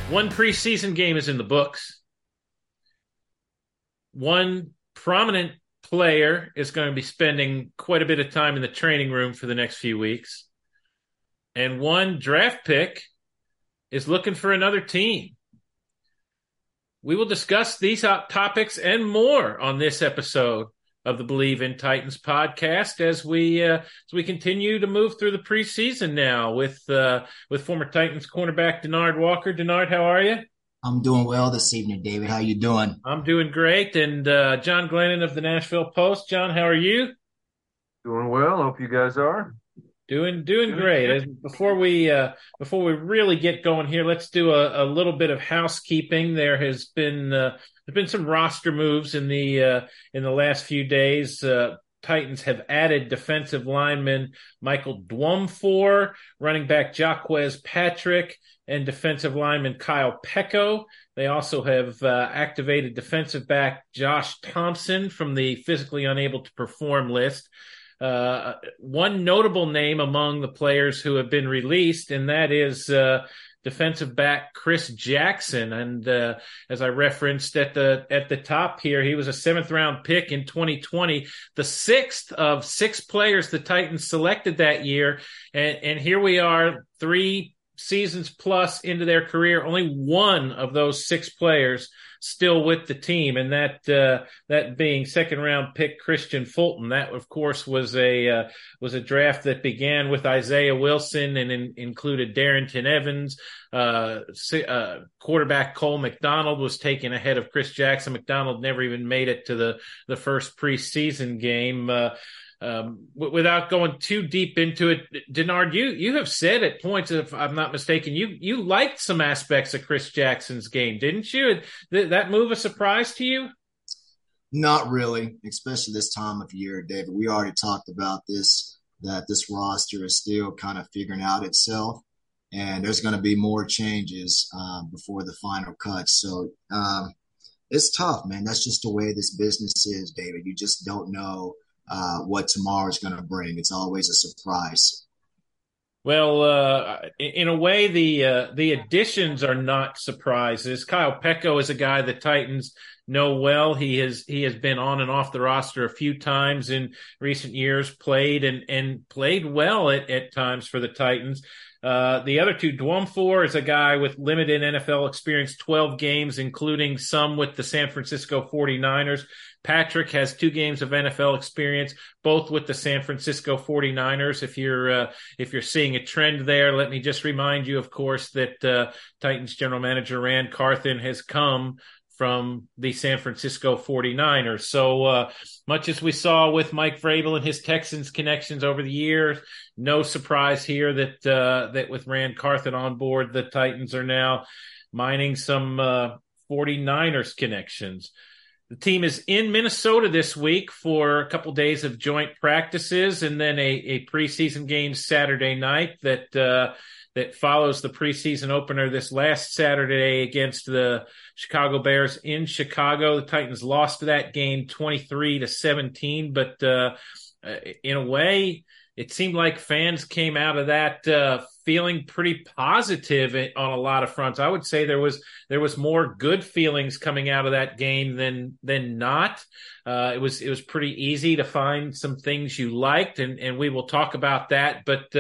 One preseason game is in the books. One prominent player is going to be spending quite a bit of time in the training room for the next few weeks. And one draft pick is looking for another team. We will discuss these topics and more on this episode of the Believe in Titans podcast as we continue to move through the preseason now with former Titans cornerback Denard Walker. Denard, how are you? I'm doing well this evening, David. How you doing? I'm doing great. And John Glennon of the Nashville Post. John, how are you? Doing well. Hope you guys are. Doing great. Before we really get going here, let's do a little bit of housekeeping. There's been some roster moves in the last few days. Titans have added defensive lineman Michael Dwumfour, running back Jaquez Patrick, and defensive lineman Kyle Peko. They also have activated defensive back Josh Thompson from the physically unable to perform list. One notable name among the players who have been released, and that is defensive back Chris Jackson. And as I referenced at the top here, he was a 7th-round pick in 2020, the 6th of 6 players the Titans selected that year. And here we are, 3 seasons plus into their career, only one of those 6 players still with the team, and that being 2nd-round pick Christian Fulton. That, of course, was a draft that began with Isaiah Wilson and included Darrington Evans. Quarterback Cole McDonald was taken ahead of Chris Jackson. McDonald never even made it to the first preseason game. Without going too deep into it, Denard, you have said at points, if I'm not mistaken, you liked some aspects of Chris Jackson's game, didn't you? That move a surprise to you? Not really, especially this time of year, David. We already talked about this, that this roster is still kind of figuring out itself, and there's going to be more changes before the final cut. So it's tough, man. That's just the way this business is, David. You just don't know what tomorrow is going to bring. It's always a surprise. Well, in a way, the additions are not surprises. Kyle Peko is a guy the Titans know well. He has been on and off the roster a few times in recent years, played and played well at times for the Titans. The other two, Dwumfour is a guy with limited NFL experience, 12 games, including some with the San Francisco 49ers. Patrick has 2 games of NFL experience, both with the San Francisco 49ers. If you're seeing a trend there, let me just remind you, of course, that Titans general manager Rand Carthen has come from the San Francisco 49ers. So much as we saw with Mike Vrabel and his Texans connections over the years, no surprise here that with Rand Carthen on board, the Titans are now mining some 49ers connections. The team is in Minnesota this week for a couple days of joint practices and then a preseason game Saturday night that follows the preseason opener this last Saturday against the Chicago Bears in Chicago. The Titans lost that game 23-17, but in a way, it seemed like fans came out of that feeling pretty positive on a lot of fronts. I would say there was more good feelings coming out of that game than not. It was pretty easy to find some things you liked, and we will talk about that. But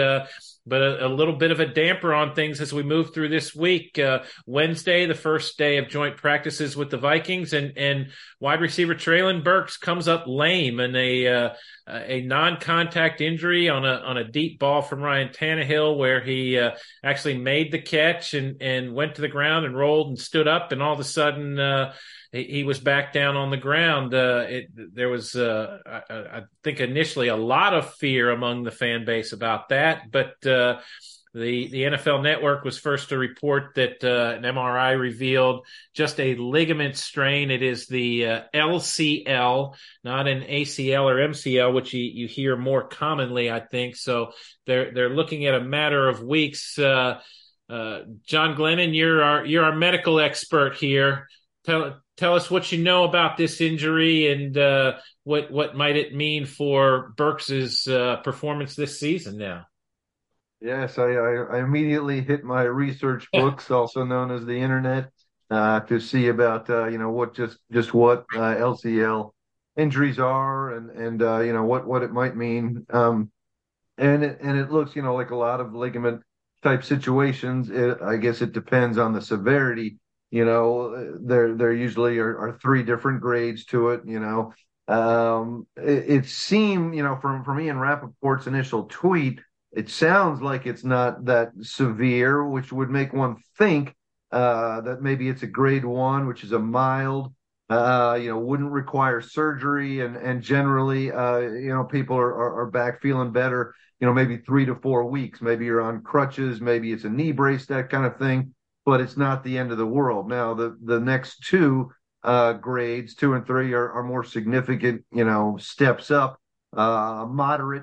a little bit of a damper on things as we move through this week. Wednesday, the first day of joint practices with the Vikings, and wide receiver Treylon Burks comes up lame and a non-contact injury on a deep ball from Ryan Tannehill, where he actually made the catch and went to the ground and rolled and stood up, and all of a sudden he was back down on the ground. There was, I think, initially a lot of fear among the fan base about that, but the NFL Network was first to report that an MRI revealed just a ligament strain. It is the LCL, not an ACL or MCL, which you hear more commonly, I think. So they're looking at a matter of weeks. John Glennon, you're our medical expert here. Tell us what you know about this injury and what might it mean for Burks's performance this season now. Yes, I immediately hit my research books, also known as the internet, to see about what just what LCL injuries are and what it might mean. And it looks like a lot of ligament type situations. I guess it depends on the severity. There usually are three different grades to it. It seemed from Ian Rappaport's initial tweet, it sounds like it's not that severe, which would make one think that maybe it's a grade one, which is a mild. Wouldn't require surgery, and generally, people are back feeling better. Maybe 3 to 4 weeks. Maybe you're on crutches, maybe it's a knee brace, that kind of thing. But it's not the end of the world. Now, the next two grades, 2 and 3, are more significant, steps up. Moderate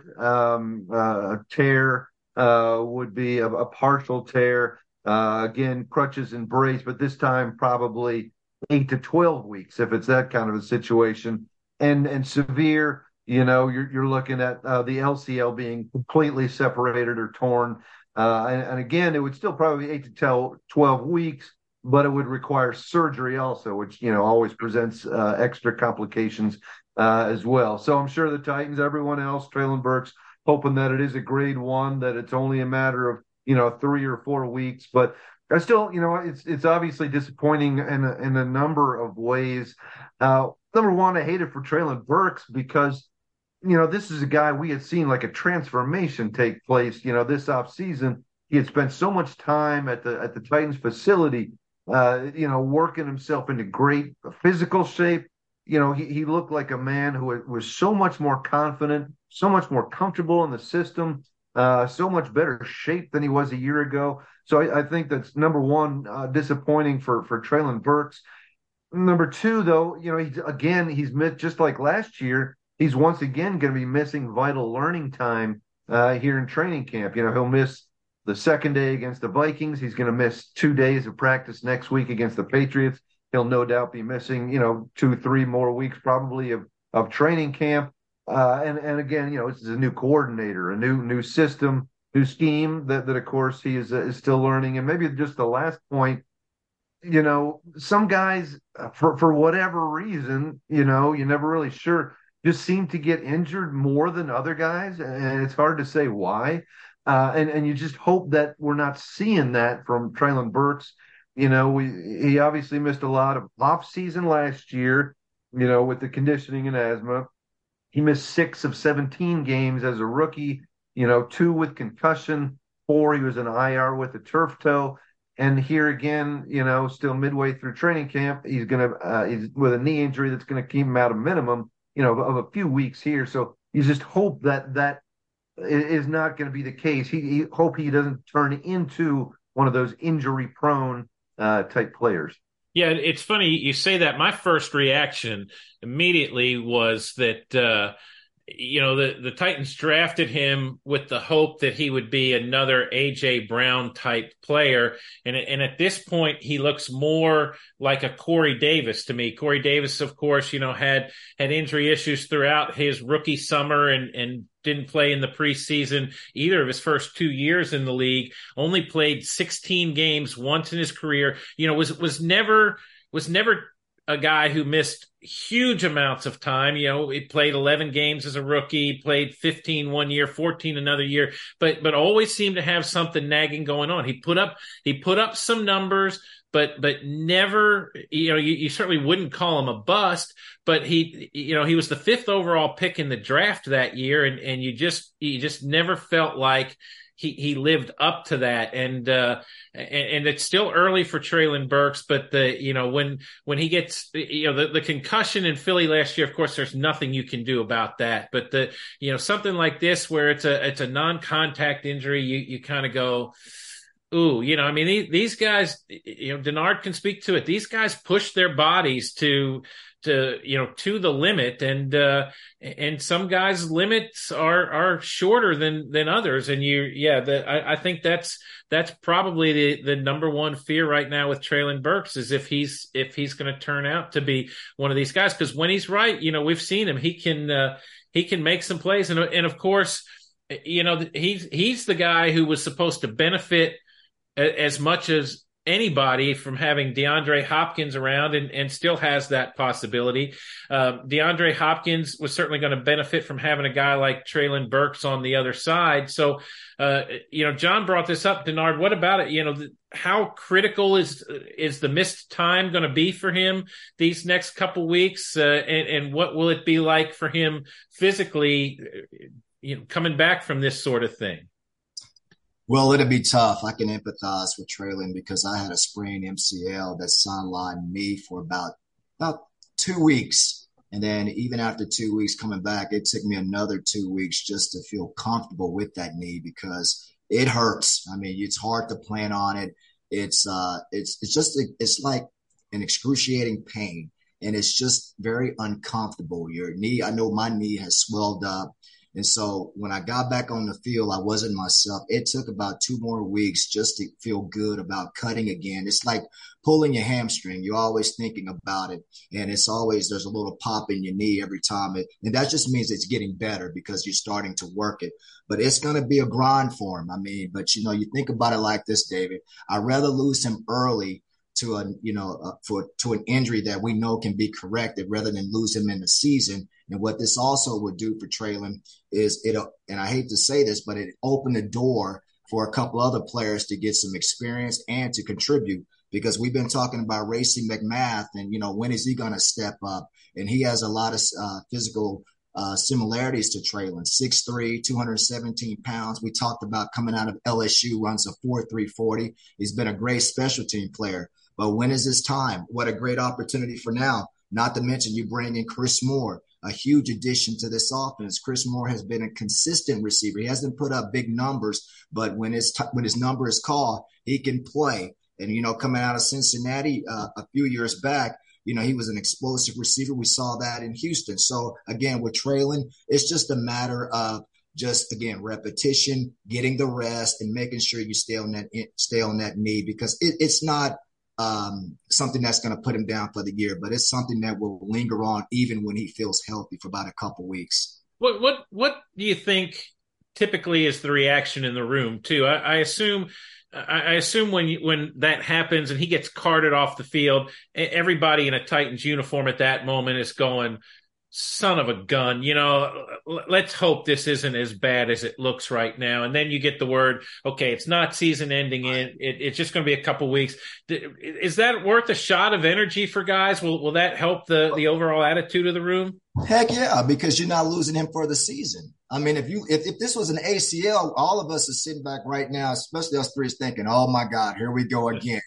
tear would be a partial tear. Again, crutches and brace, but this time probably 8 to 12 weeks if it's that kind of a situation. And severe, you're looking at the LCL being completely separated or torn. And again, it would still probably be 8 to 12 weeks, but it would require surgery also, which always presents extra complications as well. So I'm sure the Titans, everyone else, Treylon Burks, hoping that it is a grade one, that it's only a matter of 3 or 4 weeks. But I still, it's obviously disappointing in a number of ways. Number one, I hate it for Treylon Burks because this is a guy we had seen like a transformation take place, this offseason. He had spent so much time at the Titans facility, working himself into great physical shape. He looked like a man who was so much more confident, so much more comfortable in the system, so much better shape than he was a year ago. So I think that's number one, disappointing for Treylon Burks. Number two, though, he's missed, just like last year. He's once again going to be missing vital learning time here in training camp. He'll miss the second day against the Vikings. He's going to miss 2 days of practice next week against the Patriots. He'll no doubt be missing, 2, 3 more weeks probably of training camp. And again, this is a new coordinator, a new system, new scheme that of course he is still learning. And maybe just the last point, some guys for whatever reason, you're never really sure, just seem to get injured more than other guys, and it's hard to say why. And you just hope that we're not seeing that from Treylon Burks. He obviously missed a lot of off season last year, with the conditioning and asthma. He missed 6 of 17 games as a rookie, 2 with concussion, 4 he was in IR with a turf toe. And here again, still midway through training camp, he's with a knee injury that's going to keep him out a minimum, of a few weeks here. So you just hope that is not going to be the case. He hope he doesn't turn into one of those injury prone type players. Yeah, it's funny you say that. My first reaction immediately was that the Titans drafted him with the hope that he would be another A.J. Brown type player. And at this point, he looks more like a Corey Davis to me. Corey Davis, of course, had injury issues throughout his rookie summer and didn't play in the preseason either of his first 2 years in the league, only played 16 games once in his career, was never a guy who missed huge amounts of time. He played 11 games as a rookie, played 15 one year, 14 another year, but always seemed to have something nagging going on. He put up some numbers, but never, you certainly wouldn't call him a bust, but he was the 5th overall pick in the draft that year. And you just never felt like he lived up to that. And it's still early for Treylon Burks, but when he gets, the concussion in Philly last year, of course, there's nothing you can do about that. But something like this, where it's a non-contact injury, you kind of go, ooh, these guys, Denard can speak to it. These guys push their bodies to the limit, and some guys' limits are shorter than others. And I think that's probably the number one fear right now with Treylon Burks, is if he's going to turn out to be one of these guys. Because when he's right, we've seen him. He can make some plays, and of course, he's the guy who was supposed to benefit as much as anybody from having DeAndre Hopkins around, and still has that possibility. DeAndre Hopkins was certainly going to benefit from having a guy like Treylon Burks on the other side. So, John brought this up, Denard. What about it? How critical is the missed time going to be for him these next couple weeks? And what will it be like for him physically, coming back from this sort of thing? Well, it'll be tough. I can empathize with Traylon because I had a sprained MCL that sidelined me for about 2 weeks. And then even after 2 weeks coming back, it took me another 2 weeks just to feel comfortable with that knee because it hurts. I mean, it's hard to plan on it. It's like an excruciating pain, and it's just very uncomfortable. Your knee, I know my knee has swelled up. And so when I got back on the field, I wasn't myself. It took about 2 more weeks just to feel good about cutting again. It's like pulling your hamstring. You're always thinking about it. And there's a little pop in your knee every time. And that just means it's getting better because you're starting to work it. But it's going to be a grind for him. I mean, but you think about it like this, David. I'd rather lose him early to an injury that we know can be corrected rather than lose him in the season. And what this also would do for Treylon is and I hate to say this, but it opened the door for a couple other players to get some experience and to contribute, because we've been talking about Racey McMath and, when is he going to step up? And he has a lot of physical similarities to Treylon, 6'3", 217 pounds. We talked about coming out of LSU, runs a 4.3 40. He's been a great special team player. But when is his time? What a great opportunity for now. Not to mention you bring in Chris Moore, a huge addition to this offense. Chris Moore has been a consistent receiver. He hasn't put up big numbers, but when his number is called, he can play. And, coming out of Cincinnati a few years back, he was an explosive receiver. We saw that in Houston. So, again, with Treylon, it's just a matter of repetition, getting the rest, and making sure you stay on that knee, because it's not something that's going to put him down for the year, but it's something that will linger on even when he feels healthy for about a couple weeks. What do you think typically is the reaction in the room too? I assume when that happens and he gets carted off the field, everybody in a Titans uniform at that moment is going, son of a gun, let's hope this isn't as bad as it looks right now. And then you get the word, okay, it's not season ending. It's just going to be a couple weeks. Is that worth a shot of energy for guys? Will that help the overall attitude of the room? Heck yeah, because you're not losing him for the season. I mean, if this was an ACL, all of us are sitting back right now, especially us three, thinking, oh my God, here we go again.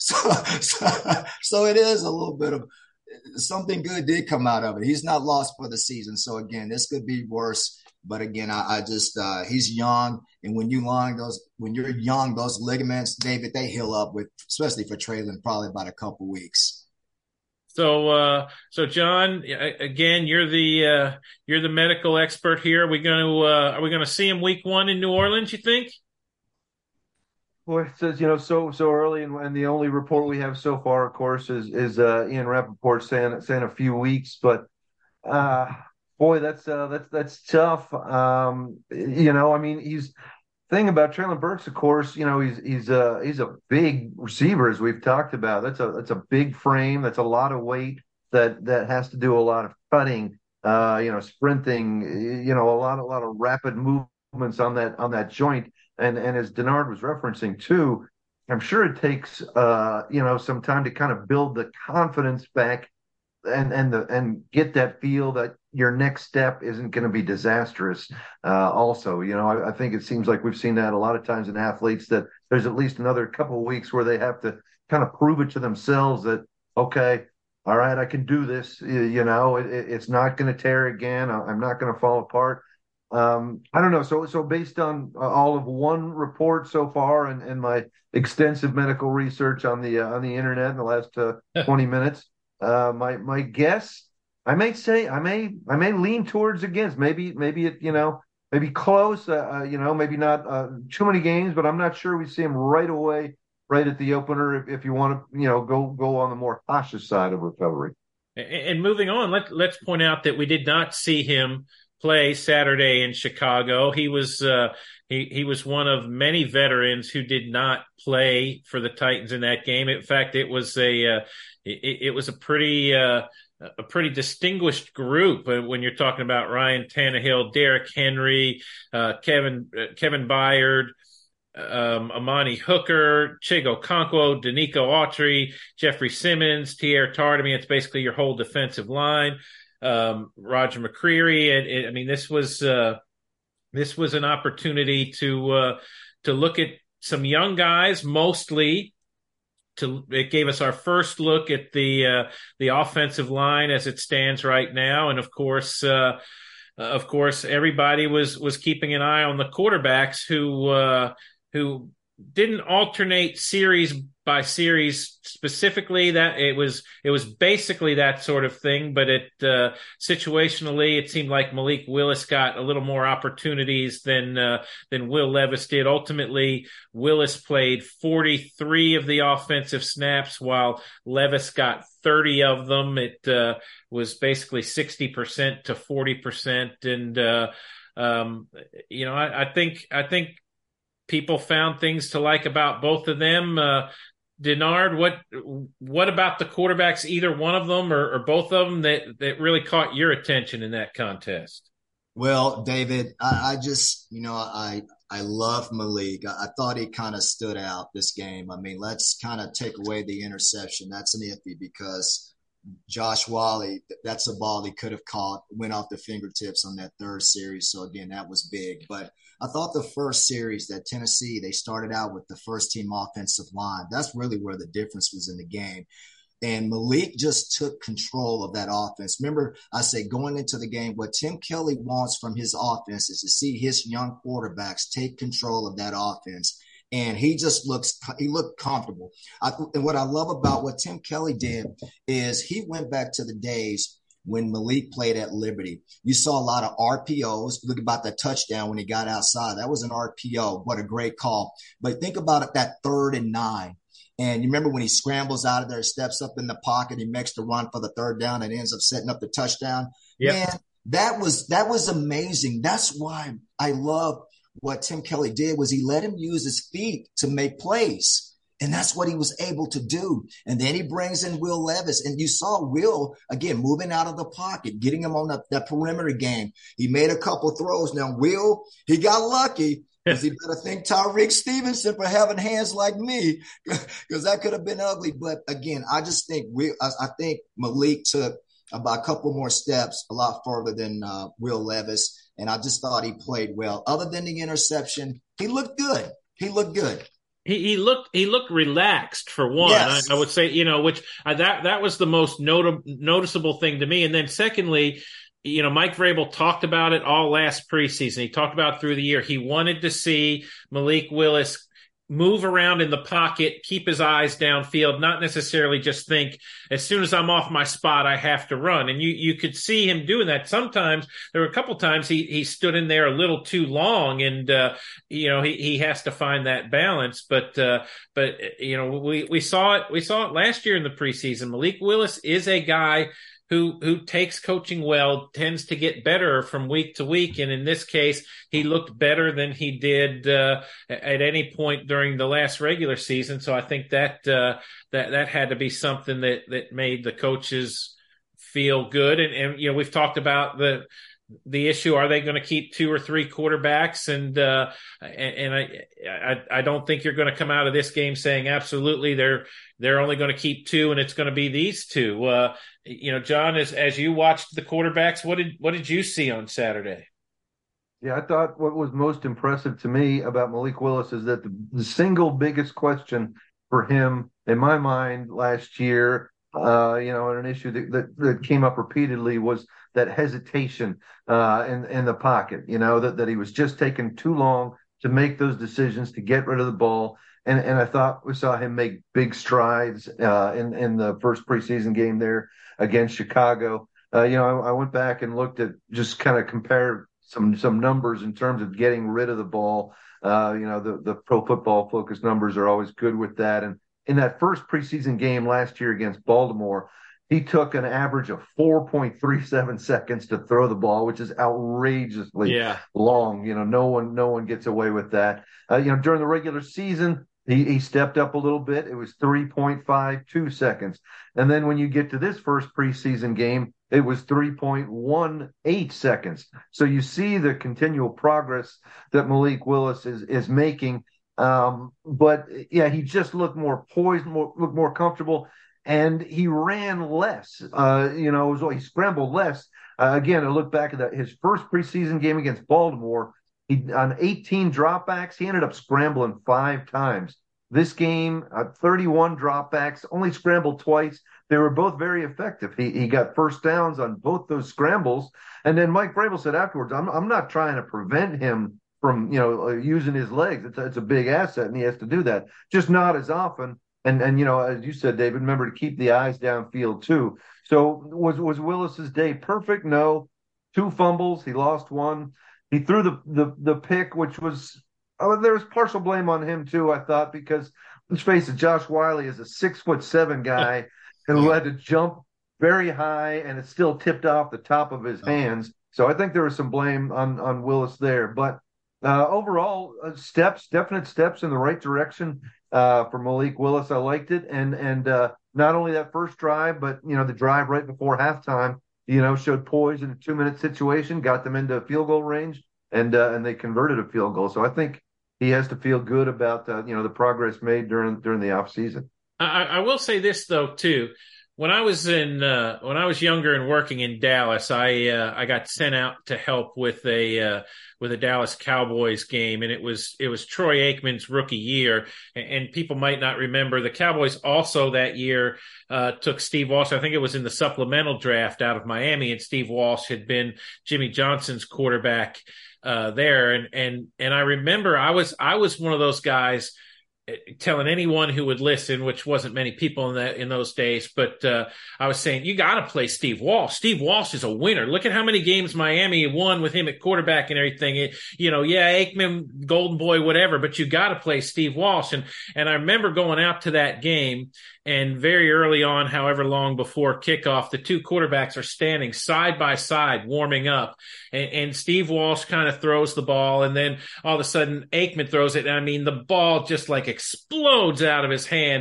So it is a little bit of something good did come out of it. He's not lost for the season. So again, this could be worse. But again, I just he's young, and when you're young, those ligaments, David, they heal up with, especially for Treylon, probably about a couple weeks. So John, again, you're the medical expert here. Are we going to see him week 1 in New Orleans, you think? Boy, it says, so early, and the only report we have so far, of course, is Ian Rappaport saying a few weeks. But boy, that's tough. I mean, thing about Treylon Burks, of course, he's a big receiver, as we've talked about. That's a big frame. That's a lot of weight that has to do a lot of cutting, sprinting, a lot of rapid movements on that joint. And as Denard was referencing too, I'm sure it takes some time to kind of build the confidence back and get that feel that your next step isn't going to be disastrous. Also, I think it seems like we've seen that a lot of times in athletes, that there's at least another couple of weeks where they have to kind of prove it to themselves that, okay, all right, I can do this. It's not going to tear again. I'm not going to fall apart. I don't know. So based on all of one report so far and my extensive medical research on the internet in the last 20 minutes, my guess, I may lean towards against. Maybe it, maybe close. Maybe not too many games, but I'm not sure we see him right away, right at the opener. If you want to, go on the more cautious side of recovery. And moving on, let's point out that we did not see him play Saturday in Chicago. He was he was one of many veterans who did not play for the Titans in that game. In fact, it was it was a pretty distinguished group when you're talking about Ryan Tannehill, Derrick Henry, Kevin Byard, Amani Hooker, Chigo Okonkwo, Danico Autry, Jeffrey Simmons, Tierre Tart. I mean, it's basically your whole defensive line. Roger McCreary. And I mean, this was an opportunity to look at some young guys, mostly. It gave us our first look at the offensive line as it stands right now, and of course, everybody was keeping an eye on the quarterbacks who didn't alternate series by series specifically. That it was basically that sort of thing, but situationally it seemed like Malik Willis got a little more opportunities than Will Levis did. Ultimately, Willis played 43 of the offensive snaps while Levis got 30 of them. It was basically 60% to 40%, and I think people found things to like about both of them. Denard, what about the quarterbacks, either one of them or both of them, that really caught your attention in that contest? Well, David, I just, I love Malik. I thought he kind of stood out this game. I mean, let's kind of take away the interception. That's an iffy because Josh Whalley, that's a ball he could have caught, went off the fingertips on that third series. So, again, that was big. But I thought the first series that Tennessee, they started out with the first team offensive line. That's really where the difference was in the game. And Malik just took control of that offense. Remember, I said going into the game, what Tim Kelly wants from his offense is to see his young quarterbacks take control of that offense. And he looked comfortable. And what I love about what Tim Kelly did is he went back to the days when Malik played at Liberty. You saw a lot of RPOs. Look about that touchdown when he got outside. That was an RPO. What a great call. But think about it, that 3rd and 9. And you remember when he scrambles out of there, steps up in the pocket, he makes the run for the 3rd down and ends up setting up the touchdown. Yep. Man, that was amazing. That's why I love what Tim Kelly did was he let him use his feet to make plays. And that's what he was able to do. And then he brings in Will Levis. And you saw Will, again, moving out of the pocket, getting him on that perimeter game. He made a couple throws. Now, Will, he got lucky because he better thank Tyreek Stevenson for having hands like me because that could have been ugly. But, again, I just think I think Malik took about a couple more steps a lot further than Will Levis. And I just thought he played well. Other than the interception, he looked good. He looked good. He looked relaxed for one. Yes. I would say, which that was the most noticeable thing to me. And then secondly, Mike Vrabel talked about it all last preseason. He talked about it through the year. He wanted to see Malik Willis move around in the pocket, keep his eyes downfield, not necessarily just think as soon as I'm off my spot, I have to run. And you could see him doing that. Sometimes there were a couple times he stood in there a little too long, and he has to find that balance. But we saw it last year in the preseason. Malik Willis is a guy who takes coaching well, tends to get better from week to week. And in this case, he looked better than he did at any point during the last regular season. So I think that had to be something that made the coaches feel good. And we've talked about the issue, are they going to keep 2 or 3 quarterbacks? And I don't think you're going to come out of this game saying absolutely they're only going to keep 2 and it's going to be these 2. John, as you watched the quarterbacks, what did you see on Saturday? Yeah, I thought what was most impressive to me about Malik Willis is that the single biggest question for him in my mind last year, and an issue that came up repeatedly was that hesitation in the pocket, that he was just taking too long to make those decisions to get rid of the ball. And I thought we saw him make big strides in the first preseason game there against Chicago. I went back and looked at just kind of compare some numbers in terms of getting rid of the ball. The Pro Football Focus numbers are always good with that. And in that first preseason game last year against Baltimore, he took an average of 4.37 seconds to throw the ball, which is outrageously long. No one gets away with that. During the regular season, he stepped up a little bit. It was 3.52 seconds. And then when you get to this first preseason game, it was 3.18 seconds. So you see the continual progress that Malik Willis is making. But yeah, he just looked more poised, looked more comfortable, and he ran less. He scrambled less. Again, I look back at his first preseason game against Baltimore. On 18 dropbacks, he ended up scrambling 5 times. This game, 31 dropbacks, only scrambled twice. They were both very effective. He got first downs on both those scrambles. And then Mike Vrabel said afterwards, I'm not trying to prevent him from using his legs. It's a big asset, and he has to do that. Just not as often. And as you said, David, remember to keep the eyes downfield too. So was Willis's day perfect? No. 2 fumbles. He lost 1. He threw the pick, which was there was partial blame on him too, I thought, because let's face it, Josh Whyle is a 6'7" guy who had to jump very high, and it still tipped off the top of his hands. So I think there was some blame on Willis there. But overall, definite steps in the right direction for Malik Willis. I liked it, and not only that first drive, but the drive right before halftime. Showed poise in a 2-minute situation, got them into field goal range, and they converted a field goal. So I think he has to feel good about the progress made during the off season. I will say this though too. When I was younger and working in Dallas, I got sent out to help with a Dallas Cowboys game, and it was Troy Aikman's rookie year, and people might not remember the Cowboys also that year took Steve Walsh. I think it was in the supplemental draft out of Miami, and Steve Walsh had been Jimmy Johnson's quarterback there, and I remember I was one of those guys telling anyone who would listen, which wasn't many people in those days, but I was saying, you got to play Steve Walsh. Steve Walsh is a winner. Look at how many games Miami won with him at quarterback and everything. Aikman, Golden Boy, whatever, but you got to play Steve Walsh. And I remember going out to that game, and very early on, however long before kickoff, the 2 quarterbacks are standing side by side, warming up, and Steve Walsh kind of throws the ball, and then all of a sudden Aikman throws it. And I mean, the ball just explodes out of his hand.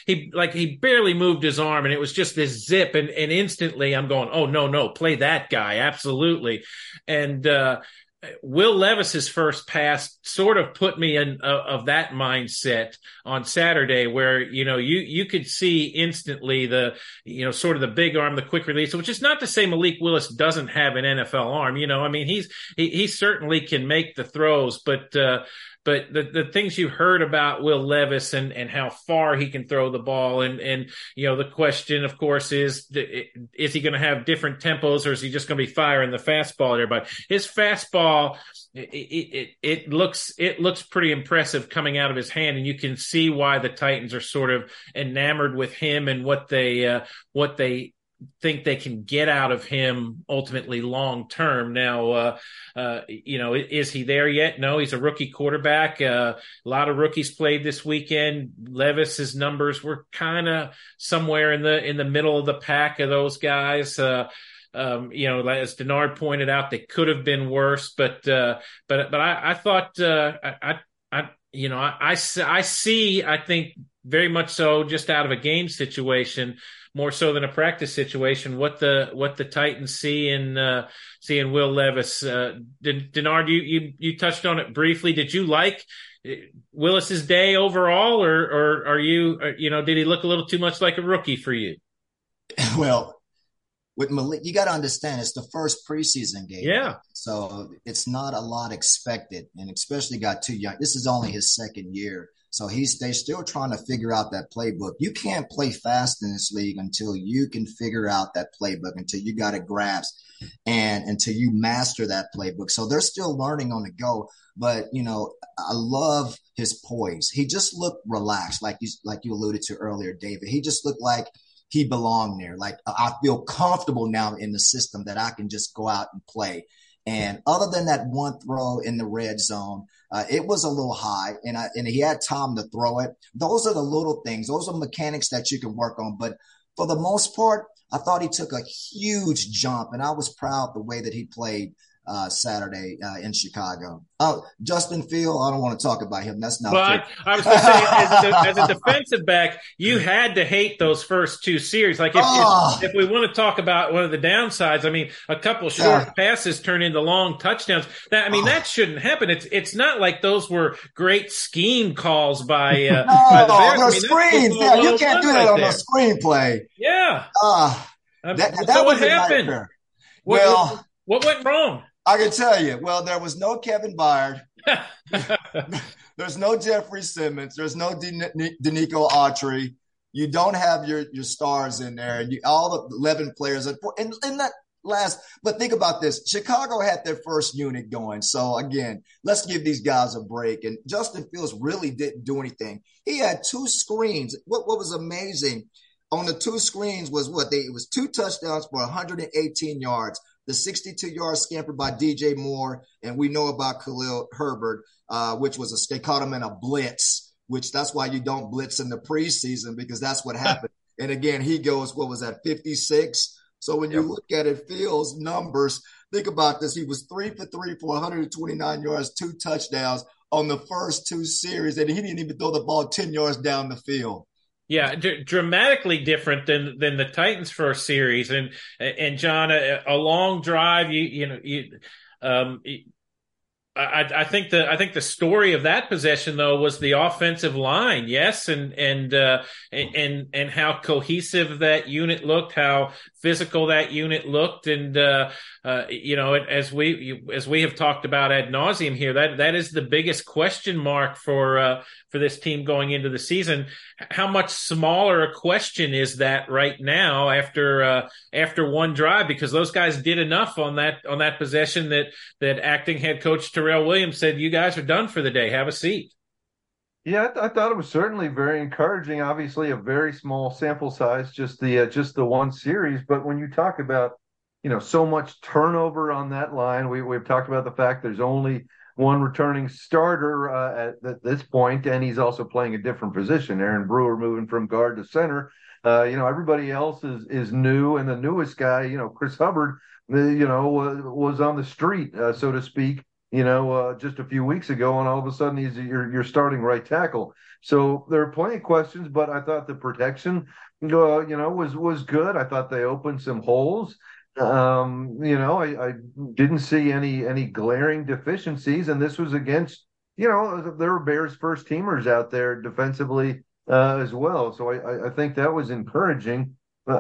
He barely moved his arm, and it was just this zip. And instantly I'm going, oh, no, play that guy. Absolutely. And, Will Levis's first pass sort of put me in of that mindset on Saturday, where you could see instantly the sort of the big arm, the quick release, which is not to say Malik Willis doesn't have an NFL arm. I mean, he certainly can make the throws, but the things you heard about Will Levis and how far he can throw the ball, and the question, of course, is he going to have different tempos, or is he just going to be firing the fastball at everybody? His fastball, it looks pretty impressive coming out of his hand, and you can see why the Titans are sort of enamored with him and what they think they can get out of him ultimately long term. Now, is he there yet? No, he's a rookie quarterback. A lot of rookies played this weekend. Levis's numbers were kind of somewhere in the middle of the pack of those guys. As Denard pointed out, they could have been worse, but I thought, I see, I think very much so, just out of a game situation, more so than a practice situation, what the Titans see in Will Levis. Denard, you touched on it briefly. Did you like Willis's day overall, or are you, did he look a little too much like a rookie for you? Well, with Malik, you got to understand it's the first preseason game. Yeah. So it's not a lot expected, and especially got too young. This is only his second year. So they're still trying to figure out that playbook. You can't play fast in this league until you can figure out that playbook, until you got a grasp, and until you master that playbook. So they're still learning on the go. But, I love his poise. He just looked relaxed, like you alluded to earlier, David. He just looked like he belonged there. Like, I feel comfortable now in the system that I can just go out and play. And other than that one throw in the red zone, it was a little high, and he had time to throw it. Those are the little things. Those are mechanics that you can work on. But for the most part, I thought he took a huge jump, and I was proud the way that he played Saturday in Chicago. Justin Field, I don't want to talk about him. That's not Well, fair. I was going to say, as a defensive back, you had to hate those first two series. Like, if we want to talk about one of the downsides, I mean, a couple short passes turn into long touchdowns. That shouldn't happen. It's not like those were great scheme calls by by the Bears. No, screens. Yeah, you can't do that on the screenplay. Yeah. That was what happened? What went wrong? I can tell you. Well, there was no Kevin Byard. There's no Jeffrey Simmons. There's no Denico Autry. You don't have your stars in there. All the 11 players. In that last, but think about this. Chicago had their first unit going. So, again, let's give these guys a break. And Justin Fields really didn't do anything. He had two screens. What was amazing on the two screens was it was 2 touchdowns for 118 yards. The 62-yard scamper by DJ Moore, and we know about Khalil Herbert, which was they caught him in a blitz, which that's why you don't blitz in the preseason, because that's what happened. And again, he goes, 56? So when you look at it, Fields' numbers, think about this. He was 3 for 3 for 129 yards, 2 touchdowns on the first 2 series, and he didn't even throw the ball 10 yards down the field. Yeah, dramatically different than the Titans' first series, and John, a long drive. I think the story of that possession though was the offensive line, yes, and how cohesive that unit looked, how physical that unit looked, and as we have talked about ad nauseum here, that is the biggest question mark for this team going into the season. How much smaller a question is that right now after one drive? Because those guys did enough on that possession that acting head coach Terrell Williams said, "You guys are done for the day. Have a seat." Yeah, I thought it was certainly very encouraging. Obviously, a very small sample size, just the one series. But when you talk about so much turnover on that line, we've talked about the fact there's only one returning starter at this point, and he's also playing a different position. Aaron Brewer moving from guard to center. Everybody else is new, and the newest guy, Chris Hubbard, was on the street, so to speak, just a few weeks ago, and all of a sudden he's your starting right tackle. So there are plenty of questions, but I thought the protection, was good. I thought they opened some holes. I didn't see any glaring deficiencies, and this was against, there were Bears first teamers out there defensively as well. So I think that was encouraging.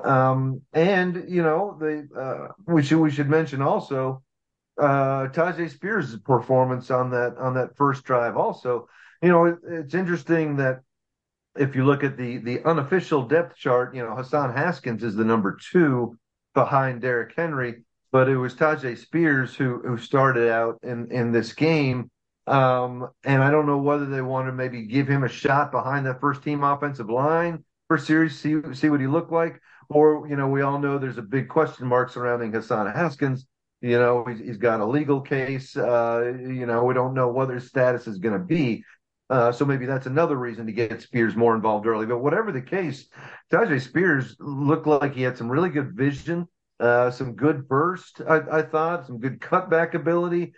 We should mention also Tyjae Spears' performance on that first drive. Also, it's interesting that if you look at the unofficial depth chart, Hassan Haskins is the number 2 behind Derrick Henry, but it was Tyjae Spears who started out in this game. And I don't know whether they want to maybe give him a shot behind that first team offensive line for series, see what he looked like. Or, we all know there's a big question mark surrounding Hassan Haskins. He's got a legal case. We don't know what his status is going to be. So maybe that's another reason to get Spears more involved early. But whatever the case, Tyjae Spears looked like he had some really good vision, some good burst, I thought, some good cutback ability.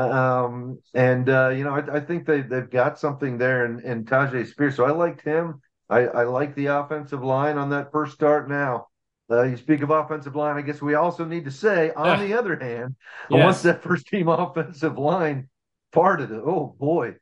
I think they've got something there in Tyjae Spears. So I liked him. I like the offensive line on that first start now. You speak of offensive line, I guess we also need to say, on the other hand, once that first team offensive line parted, oh boy,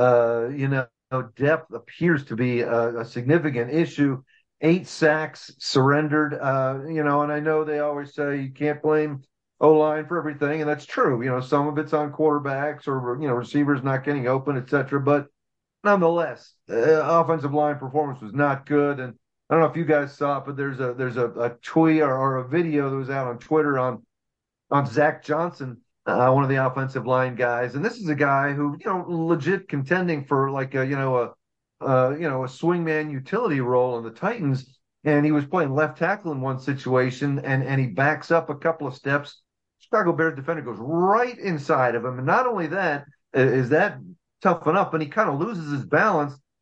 depth appears to be a significant issue. 8 sacks surrendered, and I know they always say you can't blame O-line for everything, and that's true. Some of it's on quarterbacks or, receivers not getting open, etc. But nonetheless, offensive line performance was not good. And I don't know if you guys saw it, but there's a tweet or a video that was out on Twitter on Zach Johnson, one of the offensive line guys. And this is a guy who, legit contending for like a swingman utility role in the Titans. And he was playing left tackle in one situation, and he backs up a couple of steps. Chicago Bears defender goes right inside of him. And not only that, is that tough enough, but he kind of loses his balance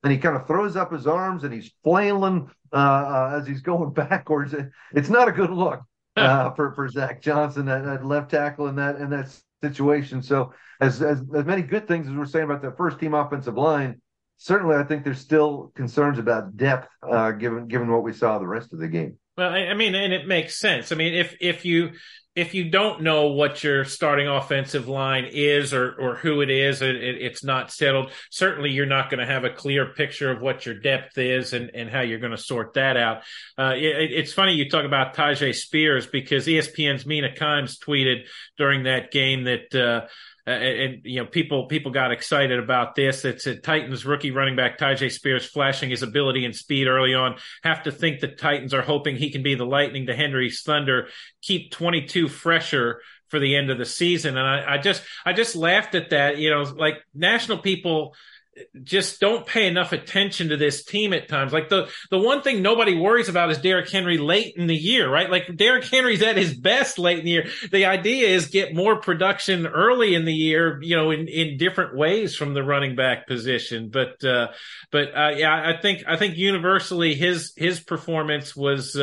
and he kind of throws up his arms and he's flailing as he's going backwards. It's not a good look for Zach Johnson at left tackle in that situation. So as many good things as we're saying about the first team offensive line, certainly I think there's still concerns about depth given what we saw the rest of the game. Well, I mean, and it makes sense. I mean, if you don't know what your starting offensive line is or who it is, it's not settled. Certainly, you're not going to have a clear picture of what your depth is and how you're going to sort that out. It's funny you talk about Tyjae Spears because ESPN's Mina Kimes tweeted during that game that and you know, people got excited about this. It's a Titans rookie running back Tyjae Spears flashing his ability and speed early on. Have to think the Titans are hoping he can be the lightning to Henry's thunder, keep 22 fresher for the end of the season. And I just laughed at that. You know, like national people just don't pay enough attention to this team at times. Like the one thing nobody worries about is Derrick Henry late in the year, right? Like Derrick Henry's at his best late in the year. The idea is get more production early in the year, you know, in different ways from the running back position. But yeah, I think universally his performance was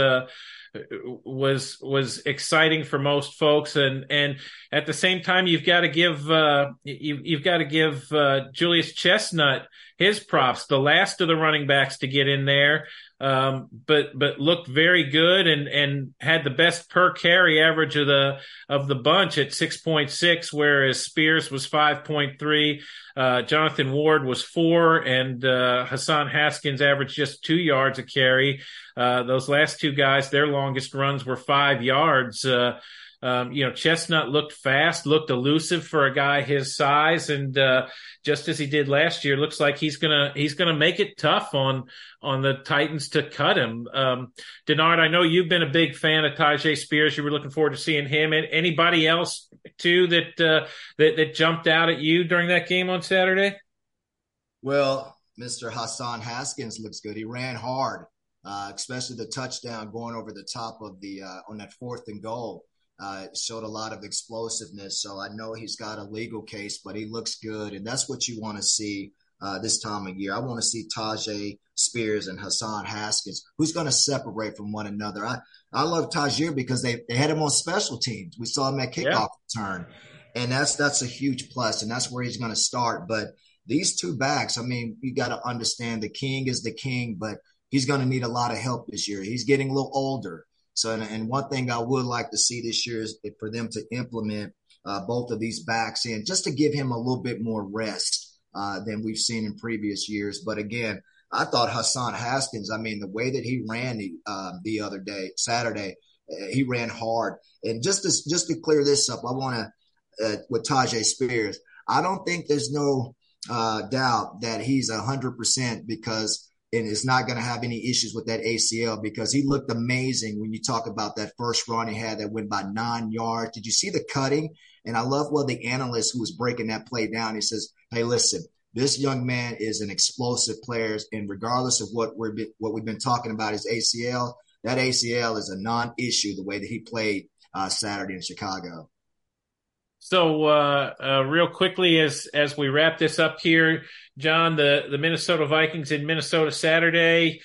exciting for most folks, and at the same time you've got to give Julius Chestnut his props, the last of the running backs to get in there, but looked very good and had the best per carry average of the bunch at 6.6, whereas Spears was 5.3. Jonathan Ward was 4, and Hassan Haskins averaged just 2 yards a carry. Those last two guys, their longest runs were 5 yards. You know, Chestnut looked fast, looked elusive for a guy his size, and just as he did last year, looks like he's gonna make it tough on the Titans to cut him. Denard, I know you've been a big fan of Tyjae Spears. You were looking forward to seeing him. And anybody else too that jumped out at you during that game on Saturday? Well, Mr. Hassan Haskins looks good. He ran hard, especially the touchdown going over the top of the on that 4th and goal. It showed a lot of explosiveness. So I know he's got a legal case, but he looks good. And that's what you want to see this time of year. I want to see Tyjae Spears and Hassan Haskins, who's going to separate from one another. I love Tyjae because they had him on special teams. We saw him at kickoff return. And that's a huge plus, and that's where he's going to start. But these two backs, I mean, you got to understand the king is the king, but he's going to need a lot of help this year. He's getting a little older. So, and one thing I would like to see this year is for them to implement both of these backs in, just to give him a little bit more rest than we've seen in previous years. But again, I thought Hassan Haskins, I mean, the way that he ran the other day, Saturday, he ran hard. And just to clear this up, I want to, with Tyjae Spears, I don't think there's no doubt that he's 100% because – and is not going to have any issues with that ACL, because he looked amazing when you talk about that first run he had that went by 9 yards. Did you see the cutting? And I love what the analyst who was breaking that play down, he says, hey, listen, this young man is an explosive player, and regardless of what we've been talking about his ACL, that ACL is a non-issue the way that he played Saturday in Chicago. So real quickly as we wrap this up here, John, the Minnesota Vikings in Minnesota Saturday,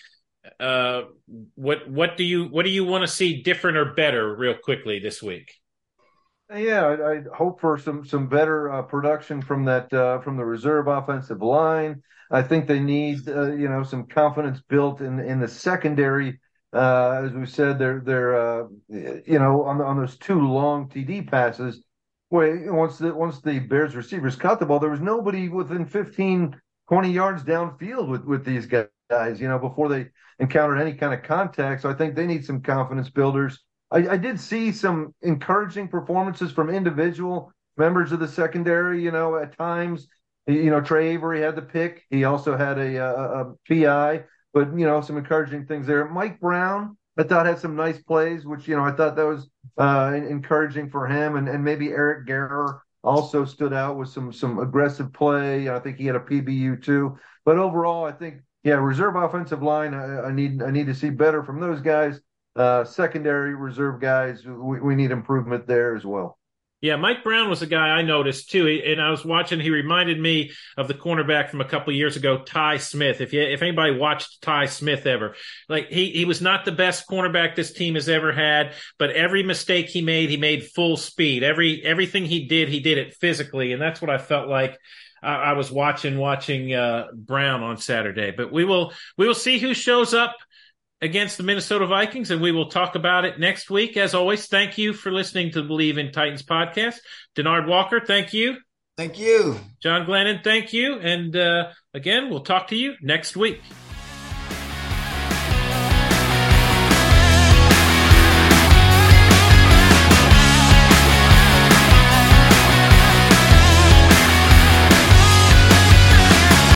what do you want to see different or better real quickly this week? Yeah, I hope for some better production from the reserve offensive line. I think they need some confidence built in the secondary. As we said, they're on those 2 long TD passes. Once the Bears receivers caught the ball, there was nobody within 15, 20 yards downfield with these guys, before they encountered any kind of contact. So I think they need some confidence builders. I did see some encouraging performances from individual members of the secondary, at times. Trey Avery had the pick. He also had a PI, but, some encouraging things there. Mike Brown, I thought, had some nice plays, which, I thought that was encouraging for him. And maybe Eric Garror also stood out with some aggressive play. I think he had a PBU too. But overall, I think, reserve offensive line, I need to see better from those guys. Secondary reserve guys, we need improvement there as well. Yeah, Mike Brown was a guy I noticed too, and I was watching. He reminded me of the cornerback from a couple of years ago, Ty Smith. If anybody watched Ty Smith ever, like he was not the best cornerback this team has ever had, but every mistake he made full speed. Everything he did it physically, and that's what I felt like. I was watching Brown on Saturday, but we will see who shows up against the Minnesota Vikings, and we will talk about it next week. As always, thank you for listening to the Believe in Titans podcast. Denard Walker, thank you. Thank you. John Glennon, thank you. And again, we'll talk to you next week.